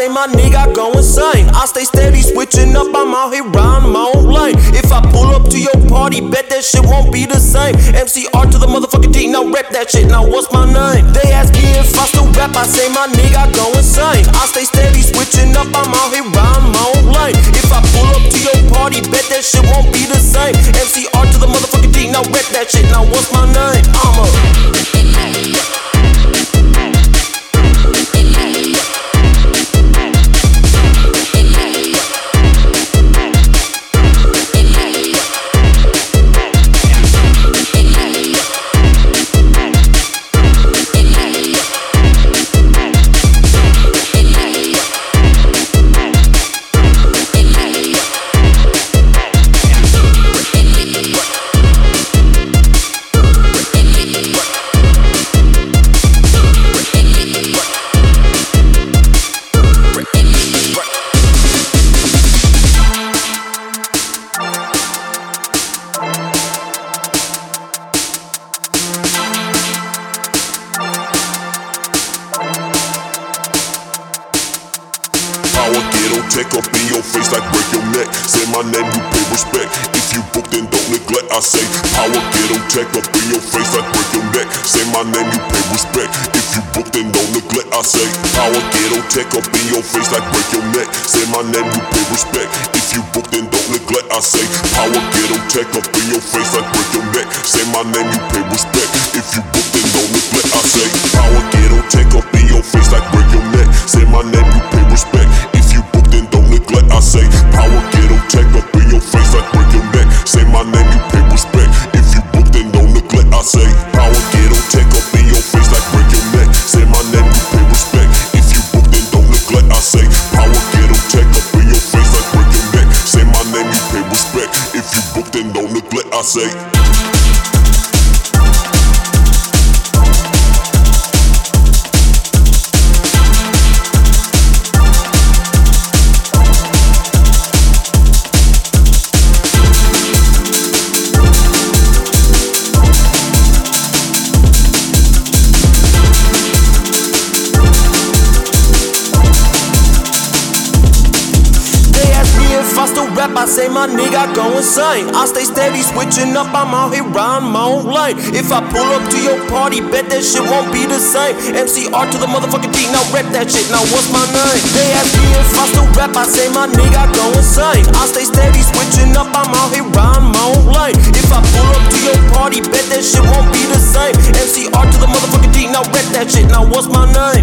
say my nigga, I go insane. I stay steady, switching up, I'm out here riding my own lane. If I pull up to your party, bet that shit won't be the same. MCR to the motherfucking D, now rep that shit, now what's my name? They ask me if I still rap, I say my nigga, I go insane. I stay steady, switching up, I'm out here riding my own lane. If I pull up to your party, bet that shit won't be the same. MCR to the motherfucking D, now rep that shit, now what's my name? Take up in your face like break your neck. Say my name, you pay respect. If you book, then don't neglect. I say power, get on, take up in your face like break your neck. Say my name, you pay respect. If you book, then don't neglect. I say power, get on, take up in your face like break your neck. Say my name, you pay respect. If you book, then don't neglect. I say power, get on, take up in your face like break your neck. Say my name, you pay respect. If you book, then don't neglect. I say power, get on, take up in your face like break your neck. Say my name, you pay respect. If you book, then don't neglect. I say power, get on, take up in your face like break your neck. Say my name, you pay respect. If you book, then don't neglect. I say power, get on, take up in your face like break your neck. Say my name, you pay respect. If you book, then don't neglect. I say power, get on, take up in your face like break your neck. Say my name, you pay respect. If you book, then don't neglect. I say. I say my nigga, I go insane. I stay steady, switching up, I'm out here riding my own lane. If I pull up to your party, bet that shit won't be the same. MCR to the motherfucking D, now rep that shit, now what's my name? They ask me if I still rap, I say my nigga, I go insane. I stay steady, switching up, I'm out here riding my own lane. If I pull up to your party, bet that shit won't be the same. MCR to the motherfucking D, now rep that shit, now what's my name?